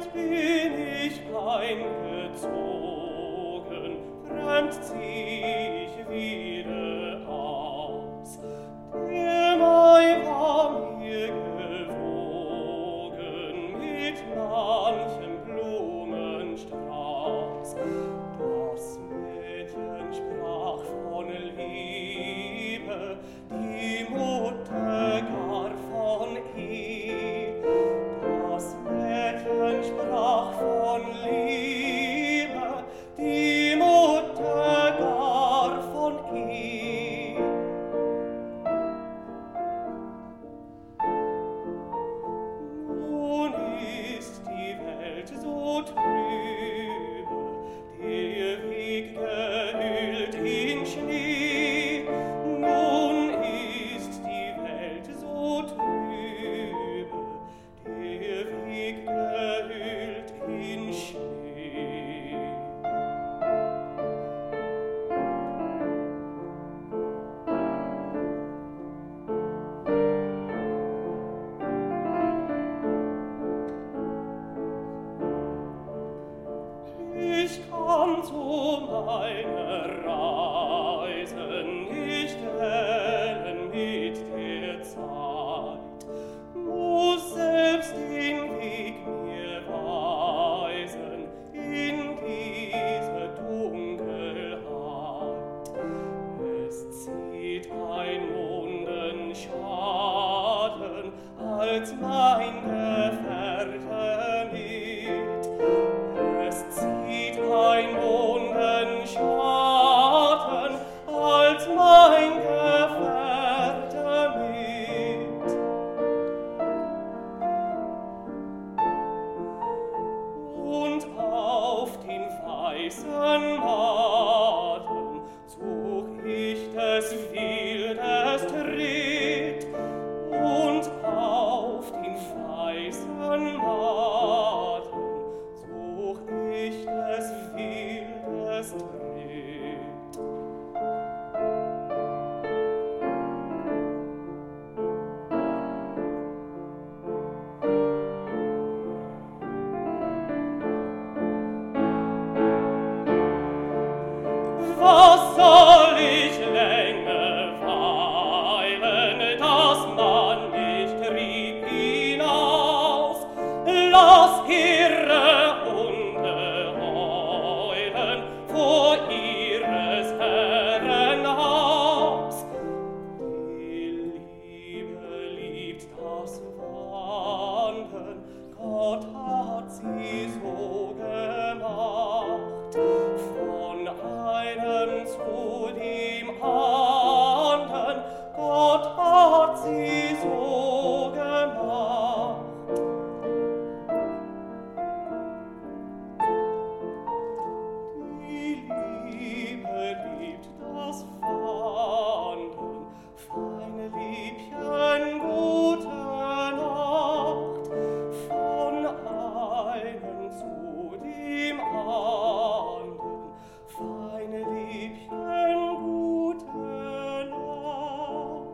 bin ich eingezogen, fremd zieh ich wieder aus. Der Mai war mir gewogen mit manchem Blumenstrauß. Das Mädchen sprach von Liebe, die Mutter gar von Ehe. Das Mädchen sprach von Liebe, die Mutter gar von Ehe. Nun ist die Welt so trübe, der Weg gehüllt in Schnee. Nun ist die Welt so trübe, der Weg gehüllt in Schnee. Ich kann zu meiner Reise nicht wählen mit der Zeit, muss selbst den Weg mir weisen in diese Dunkelheit. Es zieht ein Mondenschatten als mein Gefährte mit. Es zieht ein Mondenschatten als mein Gefährte mit. Und auf den weißen Matten zog ich des Wildes Tritt. Und auf den weißen Matten zog ich des Wildes Tritt. Was soll ich länger weilen, dass man nicht trieb hinaus? Lass ihre Hunde heulen vor ihres Herren Haus. Die Liebe liebt das Wandern, Gott hat sie so gemacht. Von einem zu dem anderen, Gott hat sie so gemacht. Die Liebe liebt das Wandern, feine Liebchen, gute Nacht. Von einem zu dem anderen, feine Liebchen, gute Nacht.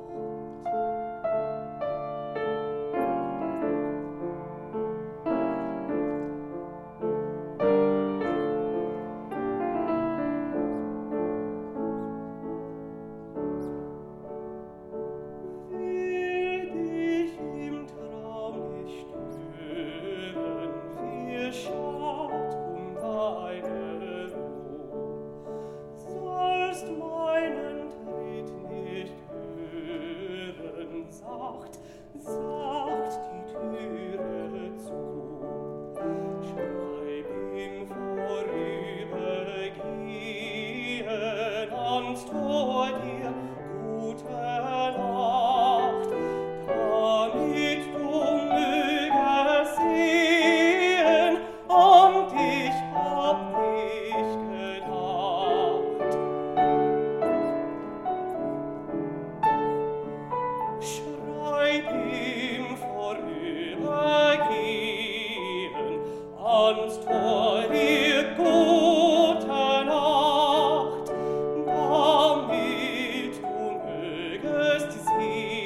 Will dich im Traum nicht stören, wir schaut deine Ruhe. Sollst meinen Tritt nicht hören, sacht die Türe zu. Schreib ihm vorübergehen ans Tor dir gute Nacht, damit du mögest sehen, an dich hab ich gedacht. Schreib ihm vorübergehen ans Tor dir gute Nacht, damit du mögest sehen,